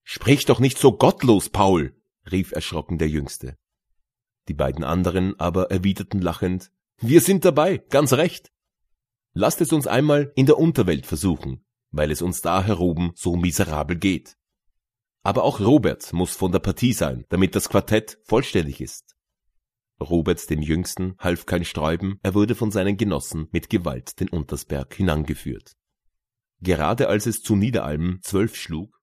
»Sprich doch nicht so gottlos, Paul«, rief erschrocken der Jüngste. Die beiden anderen aber erwiderten lachend, »Wir sind dabei, ganz recht. Lasst es uns einmal in der Unterwelt versuchen, weil es uns da heroben so miserabel geht. Aber auch Robert muss von der Partie sein, damit das Quartett vollständig ist.« Robert, dem Jüngsten, half kein Sträuben, er wurde von seinen Genossen mit Gewalt den Untersberg hinangeführt. Gerade als es zu Niederalm 12 schlug,